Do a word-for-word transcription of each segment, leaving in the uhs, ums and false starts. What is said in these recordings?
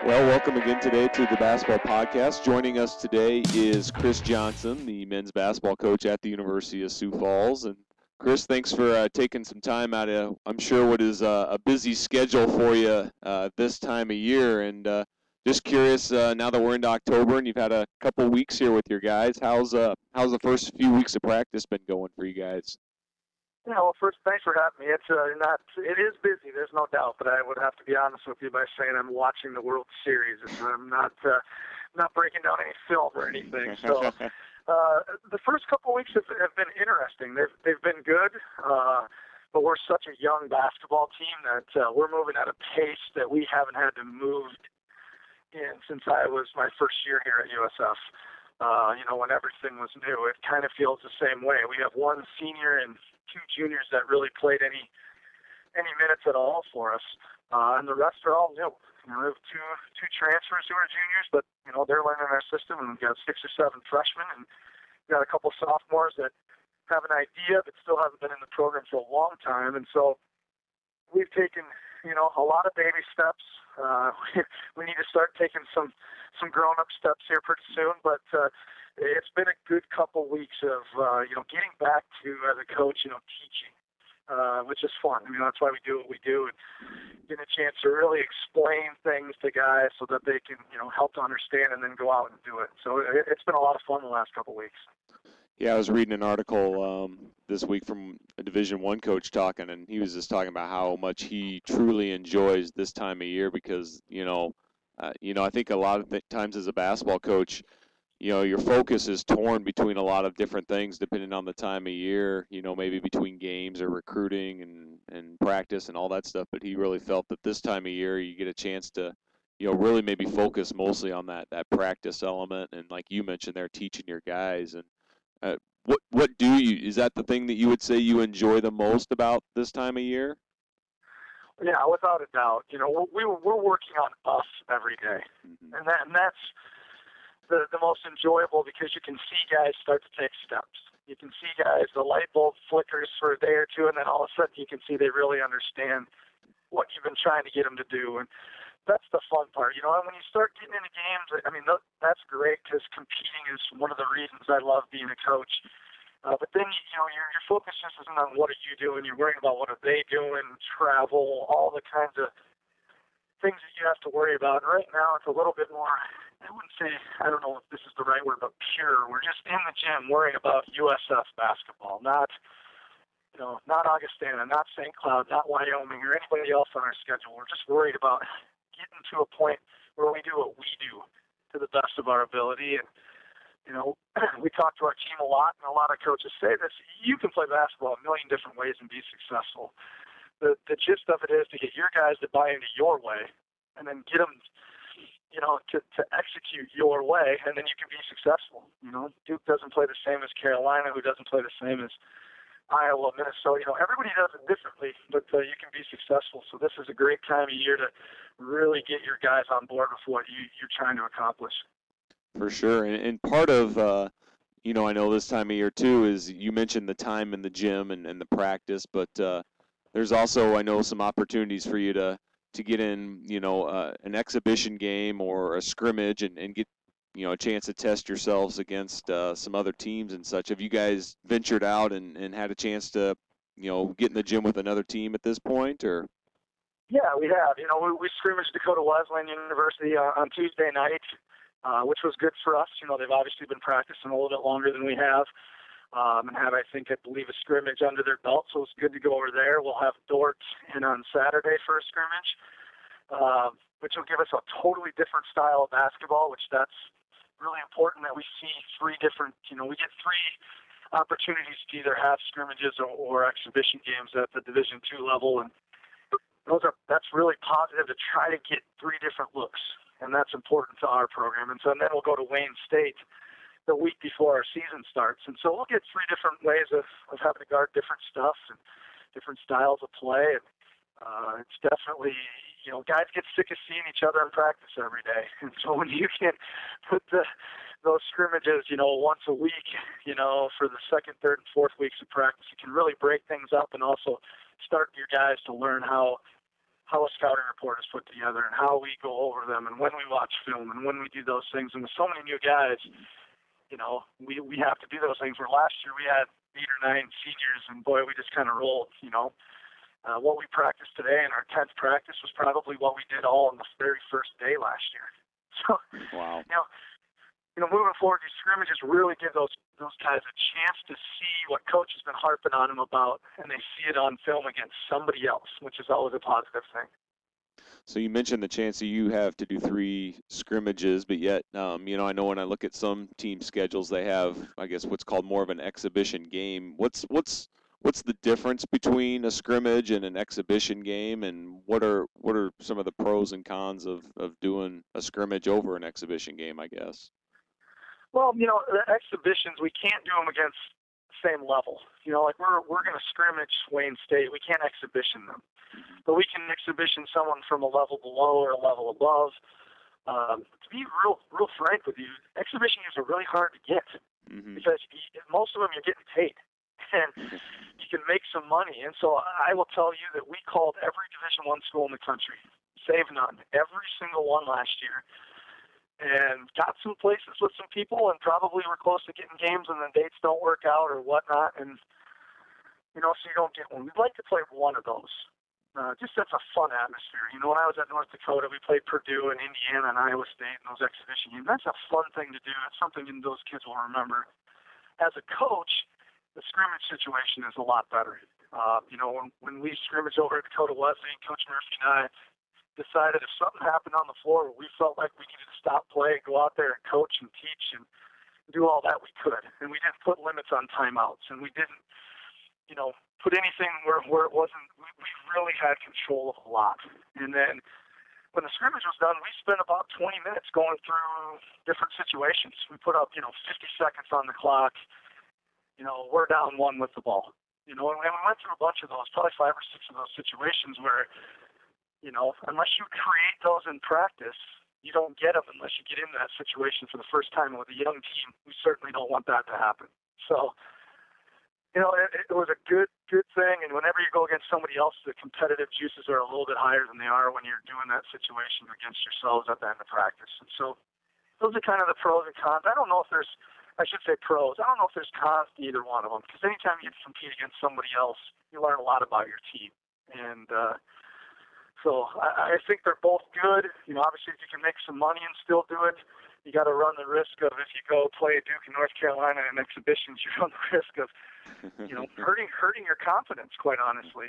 Well, welcome again today to the Basketball Podcast. Joining us today is Chris Johnson, the men's basketball coach at the University of Sioux Falls. And Chris, thanks for uh, taking some time out of, I'm sure, what is uh, a busy schedule for you uh, this time of year. And uh, just curious, uh, now that we're into October and you've had a couple weeks here with your guys, how's uh, how's the first few weeks of practice been going for you guys? Yeah, well, first, thanks for having me. It's uh, not, it is busy, there's no doubt, but I would have to be honest with you by saying I'm watching the World Series. I'm not, uh, not breaking down any film or anything. So, uh, the first couple of weeks have, have been interesting. They've they've been good, uh, but we're such a young basketball team that uh, we're moving at a pace that we haven't had to move in since I was my first year here at U S F. Uh, you know, when everything was new, it kind of feels the same way. We have one senior and two juniors that really played any any minutes at all for us, uh, and the rest are all new. You know, we have two two transfers who are juniors, but you know they're learning our system, and we've got six or seven freshmen, and we've got a couple sophomores that have an idea but still haven't been in the program for a long time, and so we've taken you know a lot of baby steps. Uh, we need to start taking some some grown up steps here pretty soon, but. Uh, It's been a good couple weeks of, uh, you know, getting back to, as a coach, you know, teaching, uh, which is fun. I mean, that's why we do what we do, and getting a chance to really explain things to guys so that they can, you know, help to understand and then go out and do it. So it, it's been a lot of fun the last couple weeks. Yeah, I was reading an article um, this week from a Division One coach talking, and he was just talking about how much he truly enjoys this time of year because, you know, uh, you know, I think a lot of th- times as a basketball coach, you know, your focus is torn between a lot of different things depending on the time of year, you know, maybe between games or recruiting and, and practice and all that stuff. But he really felt that this time of year you get a chance to, you know, really maybe focus mostly on that, that practice element. And like you mentioned, they're teaching your guys. And uh, what, what do you, is that the thing that you would say you enjoy the most about this time of year? Yeah, without a doubt. You know, we, we're working on us every day. Mm-hmm. And, that, and that's, The, the most enjoyable because you can see guys start to take steps. You can see guys, the light bulb flickers for a day or two, and then all of a sudden you can see they really understand what you've been trying to get them to do. And that's the fun part. You know, and when you start getting into games, I mean, that's great because competing is one of the reasons I love being a coach. Uh, but then, you know, your, your focus just isn't on what are you doing. You're worrying about what are they doing, travel, all the kinds of things that you have to worry about. And right now it's a little bit more, I wouldn't say, I don't know if this is the right word, but pure. We're just in the gym worrying about U S F basketball, not, you know, not Augustana, not Saint Cloud, not Wyoming, or anybody else on our schedule. We're just worried about getting to a point where we do what we do to the best of our ability. And, you know, we talk to our team a lot, and a lot of coaches say this, you can play basketball a million different ways and be successful. The, the gist of it is to get your guys to buy into your way and then get them, you know, to, to execute your way, and then you can be successful. You know, Duke doesn't play the same as Carolina, who doesn't play the same as Iowa, Minnesota. You know, everybody does it differently, but uh, you can be successful. So this is a great time of year to really get your guys on board with what you, you're trying to accomplish. For sure. And, and part of, uh, you know, I know this time of year too is you mentioned the time in the gym and, and the practice, but uh, there's also, I know, some opportunities for you to, to get in, you know, uh, an exhibition game or a scrimmage and, and get, you know, a chance to test yourselves against uh, some other teams and such. Have you guys ventured out and, and had a chance to, you know, get in the gym with another team at this point, or? Yeah, we have. You know, we, we scrimmaged Dakota Wesleyan University uh, on Tuesday night, uh, which was good for us. You know, they've obviously been practicing a little bit longer than we have. Um, and have, I think, I believe, a scrimmage under their belt, so it's good to go over there. We'll have Dort in on Saturday for a scrimmage, uh, which will give us a totally different style of basketball, which that's really important that we see three different, you know, we get three opportunities to either have scrimmages or, or exhibition games at the Division two level, and those are that's really positive to try to get three different looks, and that's important to our program. And so and then we'll go to Wayne State the week before our season starts. And so we'll get three different ways of, of having to guard different stuff and different styles of play. And uh, it's definitely, you know, guys get sick of seeing each other in practice every day. And so when you can put the, those scrimmages, you know, once a week, you know, for the second, third, and fourth weeks of practice, you can really break things up and also start your guys to learn how how a scouting report is put together and how we go over them and when we watch film and when we do those things. And with so many new guys, you know, we, we have to do those things. Where last year we had eight or nine seniors, and boy, we just kind of rolled, you know. Uh, what we practiced today in our tenth practice was probably what we did all on the very first day last year. So, wow. you know, you know, moving forward, these scrimmages really give those those guys a chance to see what coach has been harping on them about, and they see it on film against somebody else, which is always a positive thing. So you mentioned the chance that you have to do three scrimmages, but yet, um, you know, I know when I look at some team schedules, they have, I guess, what's called more of an exhibition game. What's what's what's the difference between a scrimmage and an exhibition game, and what are what are some of the pros and cons of, of doing a scrimmage over an exhibition game, I guess? Well, you know, the exhibitions, we can't do them against the same level. You know, like we're we're going to scrimmage Wayne State. We can't exhibition them. But we can exhibition someone from a level below or a level above. Um, to be real real frank with you, exhibition games are really hard to get mm-hmm. because you, most of them you're getting paid. And you can make some money. And so I will tell you that we called every Division One school in the country, save none, every single one last year. And got some places with some people, and probably were close to getting games, and the dates don't work out or whatnot, and you know, so you don't get one. We'd like to play one of those. Uh, just that's a fun atmosphere. You know, when I was at North Dakota, we played Purdue and Indiana and Iowa State in those exhibition games. That's a fun thing to do. It's something those kids will remember. As a coach, the scrimmage situation is a lot better. Uh, you know, when when we scrimmage over at Dakota Wesleyan, Coach Murphy and I decided if something happened on the floor where we felt like we needed to stop play, go out there and coach and teach and do all that we could. And we didn't put limits on timeouts, and we didn't, you know, put anything where, where it wasn't, we, we really had control of a lot. And then when the scrimmage was done, we spent about twenty minutes going through different situations. We put up, you know, fifty seconds on the clock. You know, we're down one with the ball. You know, and we went through a bunch of those, probably five or six of those situations where, you know, unless you create those in practice, you don't get them unless you get into that situation for the first time. With a young team, we certainly don't want that to happen. So, you know, it, it was a good, good thing. And whenever you go against somebody else, the competitive juices are a little bit higher than they are when you're doing that situation against yourselves at the end of practice. And so those are kind of the pros and cons. I don't know if there's, I should say pros. I don't know if there's cons to either one of them, because anytime you compete against somebody else, you learn a lot about your team. And, uh, So I, I think they're both good. You know, obviously, if you can make some money and still do it, you got to run the risk of, if you go play Duke in North Carolina in exhibitions, you run the risk of, you know, hurting hurting your confidence. Quite honestly,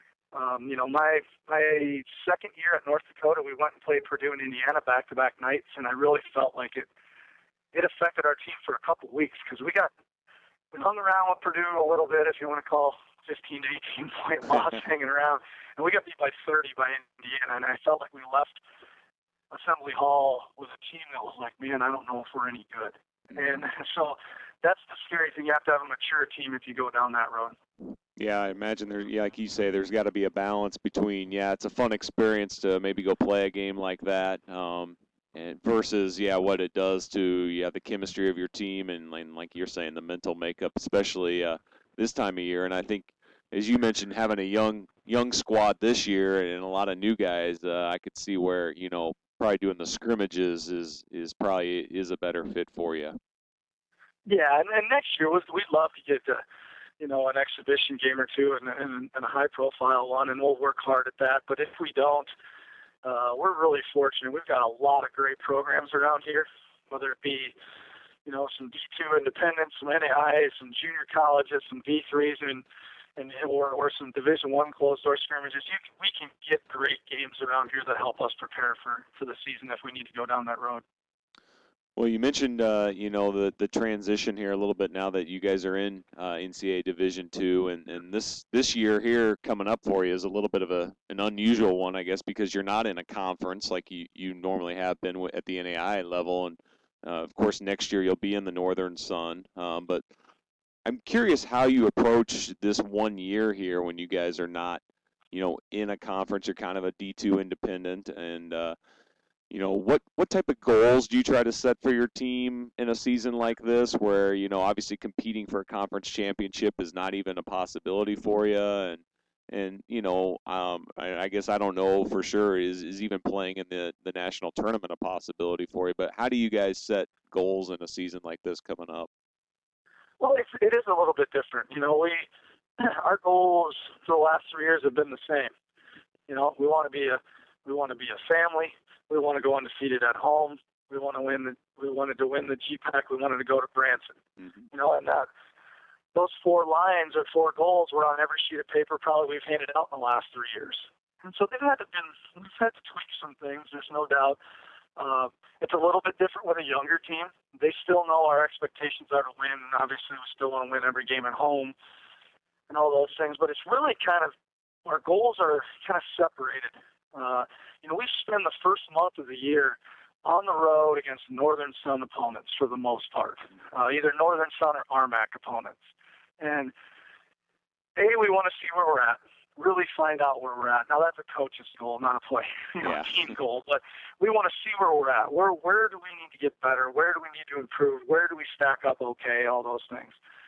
um, you know, my my second year at North Dakota, we went and played Purdue and Indiana back to back nights, and I really felt like it it affected our team for a couple of weeks because we got we hung around with Purdue a little bit, if you want to call fifteen to eighteen point loss hanging around. And we got beat by thirty by Indiana, and I felt like we left Assembly Hall with a team that was like, man, I don't know if we're any good. And so that's the scary thing. You have to have a mature team if you go down that road. Yeah, I imagine there, yeah, like you say, there's got to be a balance between, yeah, it's a fun experience to maybe go play a game like that, um, and versus, yeah, what it does to, yeah, the chemistry of your team and, and like you're saying, the mental makeup, especially uh, this time of year. And I think, as you mentioned, having a young young squad this year and a lot of new guys, uh, I could see where, you know, probably doing the scrimmages is is probably is a better fit for you. Yeah, and, and next year we'd, we'd love to get to, you know, an exhibition game or two and, and, and a high-profile one, and we'll work hard at that. But if we don't, uh, we're really fortunate. We've got a lot of great programs around here, whether it be, you know, some D two independents, some N A Is, some junior colleges, some D threes, and and or, or some Division One closed door scrimmages. You can, we can get great games around here that help us prepare for, for the season if we need to go down that road. Well, you mentioned uh, you know the the transition here a little bit now that you guys are in uh, N C double A Division Two, and, and this this year here coming up for you is a little bit of a an unusual one, I guess, because you're not in a conference like you, you normally have been at the N A I A level, and uh, of course next year you'll be in the Northern Sun, um, but I'm curious how you approach this one year here when you guys are not, you know, in a conference. You're kind of a D two independent, and uh, you know, what what type of goals do you try to set for your team in a season like this, where, you know, obviously competing for a conference championship is not even a possibility for you, and And you know, um, I, I guess I don't know for sure is is even playing in the the national tournament a possibility for you. But how do you guys set goals in a season like this coming up? Well, it's, it is a little bit different. You know, we our goals for the last three years have been the same. You know, we want to be a we want to be a family. We want to go undefeated at home. We want to win. The, we wanted to win the G PAC. We wanted to go to Branson. Mm-hmm. You know, and that those four lines or four goals were on every sheet of paper probably we've handed out in the last three years. And so they've had to been we've had to tweak some things. There's no doubt. Uh, it's a little bit different with a younger team. They still know our expectations are to win. Obviously, we still want to win every game at home and all those things. But it's really kind of our goals are kind of separated. Uh, you know, we spend the first month of the year on the road against Northern Sun opponents for the most part, uh, either Northern Sun or R M A C opponents. And A, we want to see where we're at, really find out where we're at. Now that's a coach's goal, not a play, you know, yeah. team goal. But we want to see where we're at. Where where do we need to get better? Where do we need to improve? Where do we stack up okay? All those things.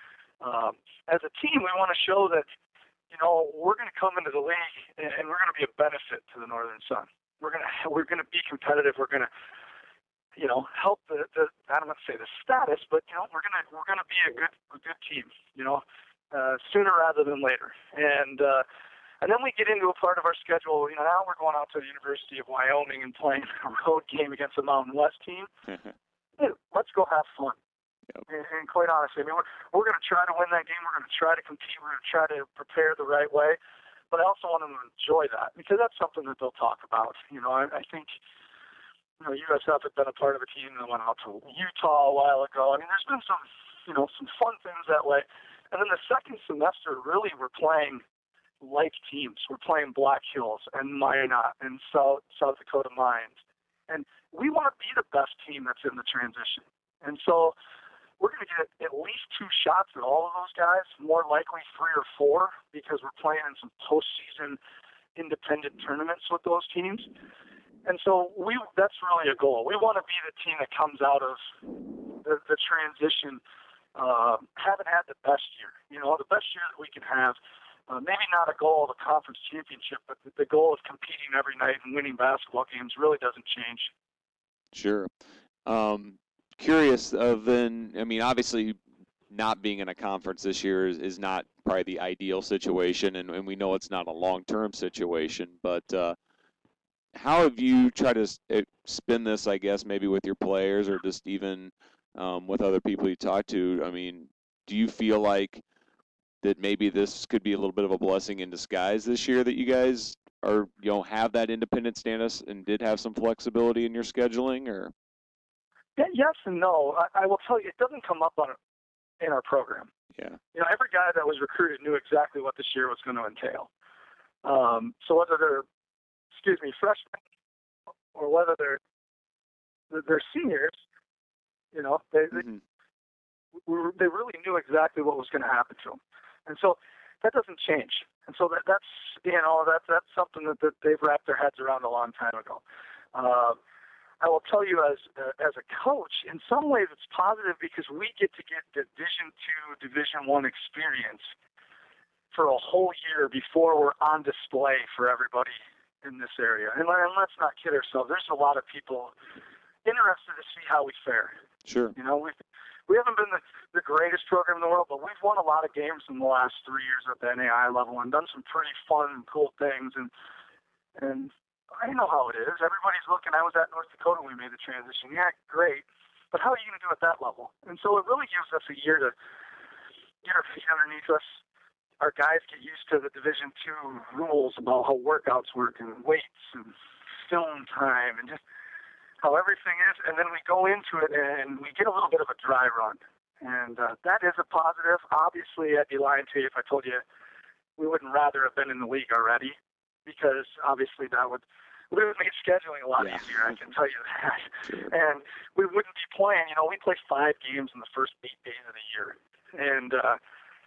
Um, as a team, we want to show that, you know, we're going to come into the league and we're going to be a benefit to the Northern Sun. We're going to we're going to be competitive. We're going to, you know, help the, the I don't want to say the status, but you know, we're going to we're going to be a good a good team. You know, uh, sooner rather than later. And uh, and then we get into a part of our schedule. You know, now we're going out to the University of Wyoming and playing a road game against a Mountain West team. Hey, let's go have fun. Yep. And, and quite honestly, I mean, we're, we're going to try to win that game. We're going to try to compete. We're going to try to prepare the right way. But I also want them to enjoy that because that's something that they'll talk about. You know, I, I think, you know, U S F had been a part of a team that went out to Utah a while ago. I mean, there's been some, you know, some fun things that way. And then the second semester, really, we're playing like teams. We're playing Black Hills and Minot and South, South Dakota Mines. And we want to be the best team that's in the transition. And so we're going to get at least two shots at all of those guys, more likely three or four, because we're playing in some postseason independent tournaments with those teams. And so we that's really a goal. We want to be the team that comes out of the, the transition, uh, haven't had the best year. You know, the best year that we can have. Uh, maybe not a goal of a conference championship, but the, the goal of competing every night and winning basketball games really doesn't change. Sure. Um, curious of then, I mean, obviously not being in a conference this year is, is not probably the ideal situation, and, and we know it's not a long-term situation, but uh, how have you tried to spin this, I guess, maybe with your players or just even um, with other people you talk to? I mean, do you feel like that maybe this could be a little bit of a blessing in disguise this year that you guys are, you know, have that independent status and did have some flexibility in your scheduling, or? Yeah, yes and no. I, I will tell you, it doesn't come up on in our program. Yeah. You know, every guy that was recruited knew exactly what this year was going to entail. Um, so whether they're, excuse me, freshmen or whether they're they're seniors, you know, they mm-hmm. they, they really knew exactly what was going to happen to them. And so that doesn't change. And so that, that's, you know, that, that's something that, that they've wrapped their heads around a long time ago. Uh, I will tell you as uh, as a coach, in some ways it's positive because we get to get Division two, Division one experience for a whole year before we're on display for everybody in this area. And, and let's not kid ourselves. There's a lot of people interested to see how we fare. Sure. You know, we've We haven't been the, the greatest program in the world, but we've won a lot of games in the last three years at the N A I level and done some pretty fun and cool things. And and I know how it is. Everybody's looking. I was at North Dakota when we made the transition. Yeah, great. But how are you going to do at that level? And so it really gives us a year to get our feet underneath us. Our guys get used to the Division two rules about how workouts work and weights and film time and just how everything is, and then we go into it and we get a little bit of a dry run. And uh, that is a positive. Obviously, I'd be lying to you if I told you we wouldn't rather have been in the league already, because obviously that would we would make scheduling a lot yeah. easier, I can tell you that. Sure. And we wouldn't be playing, you know, we play five games in the first eight days of the year. And uh,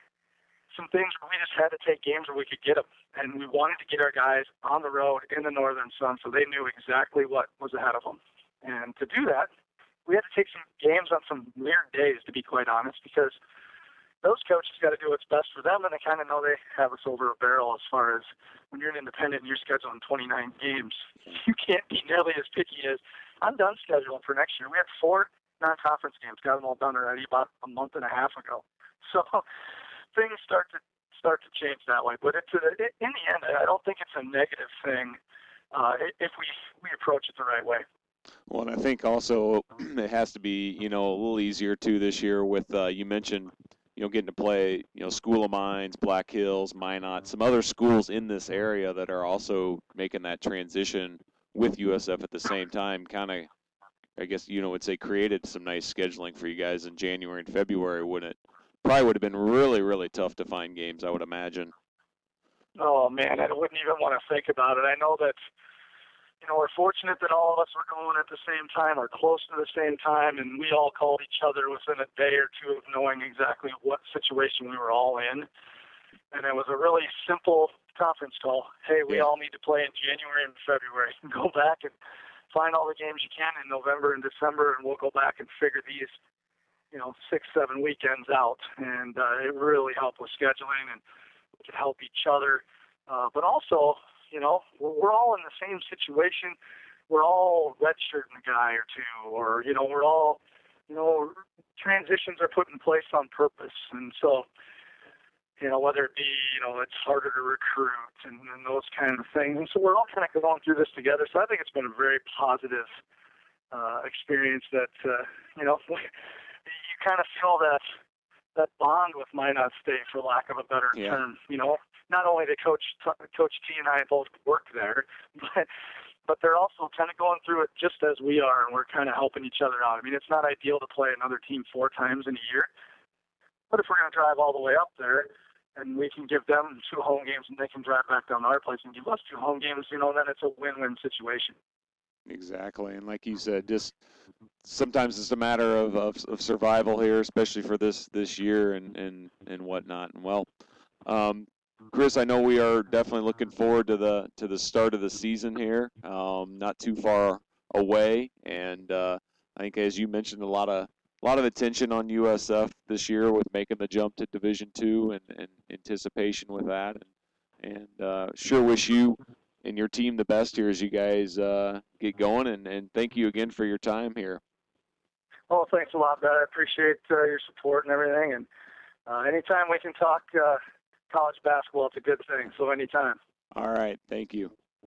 some things where we just had to take games where we could get them. And we wanted to get our guys on the road in the Northern Sun so they knew exactly what was ahead of them. And to do that, we had to take some games on some weird days, to be quite honest, because those coaches got to do what's best for them, and they kind of know they have us over a barrel as far as when you're an independent and you're scheduling twenty-nine games. You can't be nearly as picky as I'm done scheduling for next year. We had four non-conference games, got them all done already about a month and a half ago. So things start to start to change that way. But it's a, in the end, I don't think it's a negative thing uh, if we we approach it the right way. Well, and I think also it has to be, you know, a little easier too this year with, uh, you mentioned, you know, getting to play, you know, School of Mines, Black Hills, Minot, some other schools in this area that are also making that transition with U S F at the same time. Kind of, I guess, you know, would say created some nice scheduling for you guys in January and February, wouldn't it? Probably would have been really, really tough to find games, I would imagine. Oh, man, I wouldn't even want to think about it. I know that, you know, we're fortunate that all of us were going at the same time or close to the same time, and we all called each other within a day or two of knowing exactly what situation we were all in. And it was a really simple conference call. Hey, we yeah. all need to play in January and February. Go back and find all the games you can in November and December, and we'll go back and figure these, you know, six, seven weekends out. And uh, it really helped with scheduling, and we could help each other. Uh, but also, you know, we're, we're all in the same situation. We're all redshirting a guy or two, or, you know, we're all, you know, transitions are put in place on purpose. And so, you know, whether it be, you know, it's harder to recruit and, and those kind of things. And so we're all kind of going through this together. So I think it's been a very positive uh, experience that, uh, you know, you kind of feel that that bond with Minot State, for lack of a better yeah. term. You know, not only did Coach Coach T and I both work there, but but they're also kind of going through it just as we are, and we're kind of helping each other out. I mean, it's not ideal to play another team four times in a year, but if we're going to drive all the way up there, and we can give them two home games, and they can drive back down to our place and give us two home games, you know, then it's a win-win situation. Exactly, and like you said, just sometimes it's a matter of, of, of survival here, especially for this this year and and and whatnot. And well, um, Chris, I know we are definitely looking forward to the to the start of the season here. Um, not too far away, and uh, I think, as you mentioned, a lot of a lot of attention on U S F this year with making the jump to Division Two and, and anticipation with that. And, and uh, sure wish you and your team the best here as you guys uh, get going. And, and thank you again for your time here. Oh, thanks a lot, Brad. I appreciate uh, your support and everything. And uh, anytime we can talk uh, college basketball, it's a good thing. So anytime. All right. Thank you.